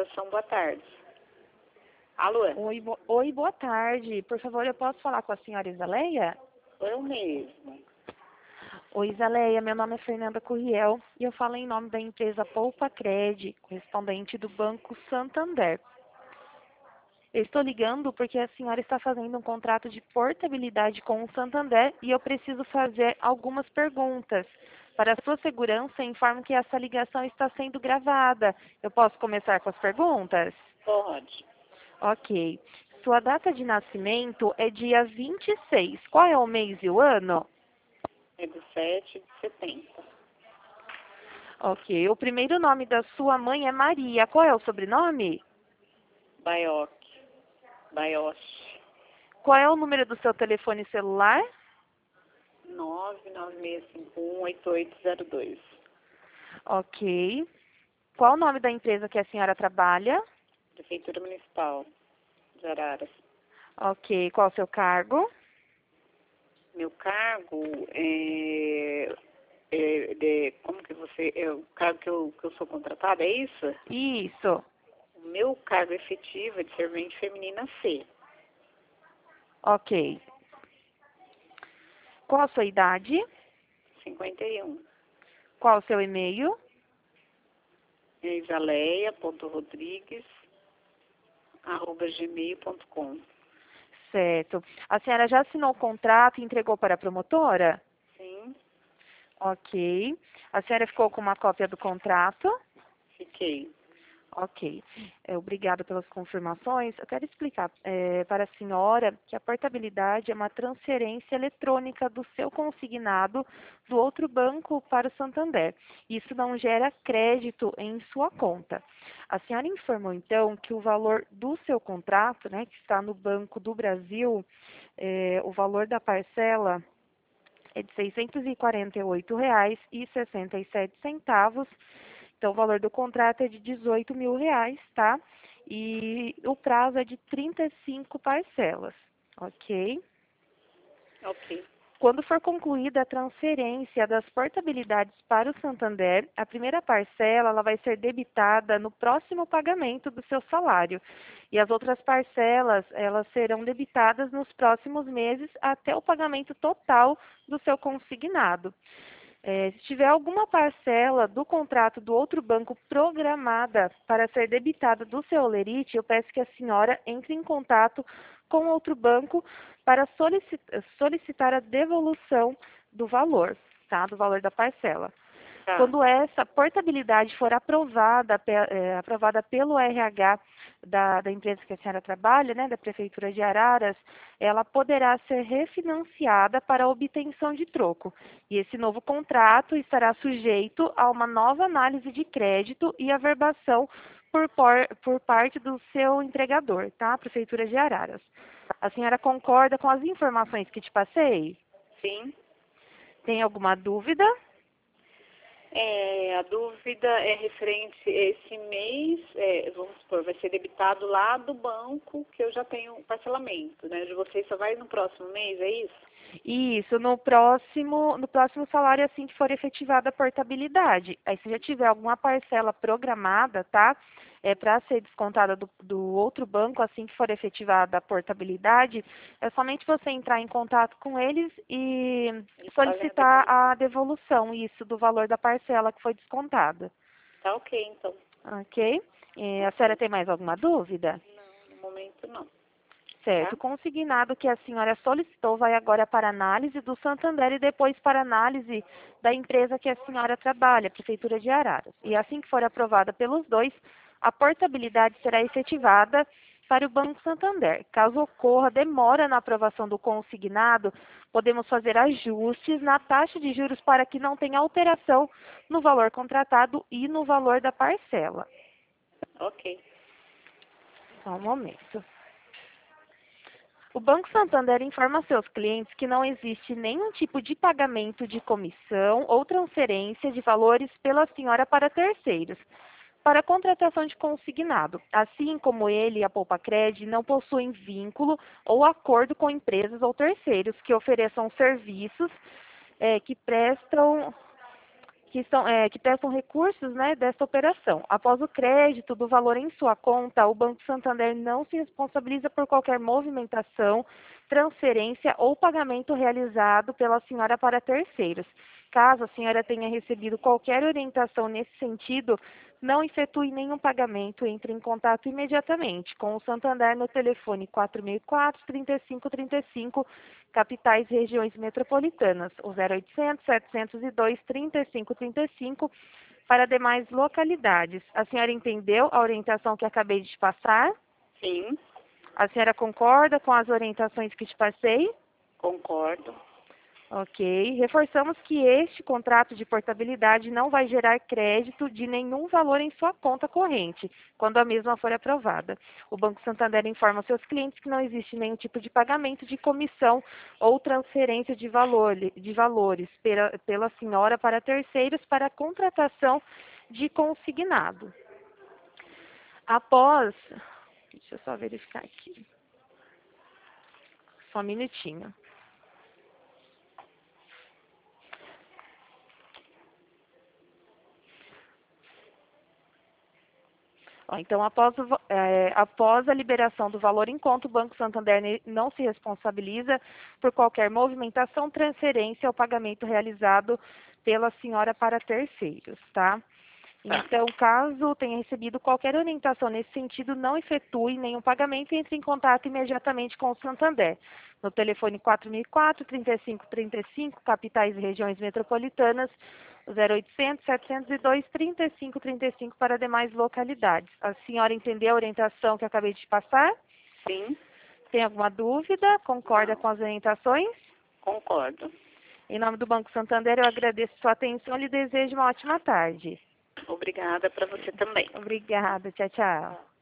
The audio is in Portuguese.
Organização, boa tarde. Alô? Oi, boa tarde. Por favor, eu posso falar com a senhora Isaleia? Eu mesmo. Oi, Isaleia, meu nome é Fernanda Curriel e eu falo em nome da empresa Poupa Cred, correspondente do Banco Santander. Eu estou ligando porque a senhora está fazendo um contrato de portabilidade com o Santander e eu preciso fazer algumas perguntas. Para a sua segurança, informo que essa ligação está sendo gravada. Eu posso começar com as perguntas? Pode. Ok. Sua data de nascimento é dia 26. Qual é o mês e o ano? É do 7 de 70. Ok. O primeiro nome da sua mãe é Maria. Qual é o sobrenome? Baioc. Baioche. Qual é o número do seu telefone celular? 996518802. Ok. Qual o nome da empresa que a senhora trabalha? Prefeitura Municipal de Araras. Ok. Qual o seu cargo? Meu cargo como que você, o cargo que eu sou contratada, é isso? Isso. O meu cargo efetivo é de servente feminina C. Ok. Qual a sua idade? 51. Qual o seu e-mail? É isaleia.rodrigues@gmail.com. Certo. A senhora já assinou o contrato e entregou para a promotora? Sim, Ok. A senhora ficou com uma cópia do contrato? fiquei. Ok. Obrigada pelas confirmações. Eu quero explicar para a senhora que a portabilidade é uma transferência eletrônica do seu consignado do outro banco para o Santander. Isso não gera crédito em sua conta. A senhora informou, então, que o valor do seu contrato, né, que está no Banco do Brasil, o valor da parcela é de R$ 648,67. Então, o valor do contrato é de R$ 18.000, tá? E o prazo é de 35 parcelas, ok? Ok. Quando for concluída a transferência das portabilidades para o Santander, a primeira parcela ela vai ser debitada no próximo pagamento do seu salário. E as outras parcelas, elas serão debitadas nos próximos meses até o pagamento total do seu consignado. Se tiver alguma parcela do contrato do outro banco programada para ser debitada do seu holerite, eu peço que a senhora entre em contato com outro banco para solicitar a devolução do valor, tá? Do valor da parcela. Tá. Quando essa portabilidade for aprovada pelo RH da empresa que a senhora trabalha, né, da Prefeitura de Araras, ela poderá ser refinanciada para obtenção de troco. E esse novo contrato estará sujeito a uma nova análise de crédito e averbação por parte do seu empregador, tá? Prefeitura de Araras. A senhora concorda com as informações que te passei? Sim. Tem alguma dúvida? A dúvida é referente a esse mês, vamos supor, vai ser debitado lá do banco que eu já tenho parcelamento, né? De vocês só vai no próximo mês, é isso? Isso, no próximo salário, assim que for efetivada a portabilidade. Aí, se já tiver alguma parcela programada, tá? Para ser descontada do outro banco, assim que for efetivada a portabilidade, é somente você entrar em contato com eles e solicitar a devolução, isso, do valor da parcela que foi descontada. Tá ok, então. Ok? A senhora tem mais alguma dúvida? Não, no momento não. Certo. O consignado que a senhora solicitou vai agora para análise do Santander e depois para análise da empresa que a senhora trabalha, a Prefeitura de Araras. E assim que for aprovada pelos dois, a portabilidade será efetivada para o Banco Santander. Caso ocorra demora na aprovação do consignado, podemos fazer ajustes na taxa de juros para que não tenha alteração no valor contratado e no valor da parcela. Ok. Só um momento. O Banco Santander informa a seus clientes que não existe nenhum tipo de pagamento de comissão ou transferência de valores pela senhora para terceiros, para a contratação de consignado. Assim como ele e a Poupacred não possuem vínculo ou acordo com empresas ou terceiros que ofereçam serviços que que prestam recursos, né, desta operação. Após o crédito do valor em sua conta, o Banco Santander não se responsabiliza por qualquer movimentação, transferência ou pagamento realizado pela senhora para terceiros. Caso a senhora tenha recebido qualquer orientação nesse sentido, não efetue nenhum pagamento, entre em contato imediatamente com o Santander no telefone 4004-3535, capitais e regiões metropolitanas, o 0800-702-3535, para demais localidades. A senhora entendeu a orientação que acabei de te passar? Sim, A senhora concorda com as orientações que te passei? concordo. Ok. Reforçamos que este contrato de portabilidade não vai gerar crédito de nenhum valor em sua conta corrente, quando a mesma for aprovada. O Banco Santander informa seus clientes que não existe nenhum tipo de pagamento de comissão ou transferência de valores pela senhora para terceiros para a contratação de consignado. Após... Deixa eu só verificar aqui. Só um minutinho. Então, após a liberação do valor em conta, o Banco Santander não se responsabiliza por qualquer movimentação, transferência ou pagamento realizado pela senhora para terceiros, tá? Então, caso tenha recebido qualquer orientação nesse sentido, não efetue nenhum pagamento e entre em contato imediatamente com o Santander. No telefone 4004-3535, capitais e regiões metropolitanas, 0800-702-3535 para demais localidades. A senhora entendeu a orientação que eu acabei de passar? Sim, Tem alguma dúvida? Concorda não, com as orientações? concordo. Em nome do Banco Santander, eu agradeço sua atenção e lhe desejo uma ótima tarde. Obrigada para você também. Obrigada. Tchau, tchau.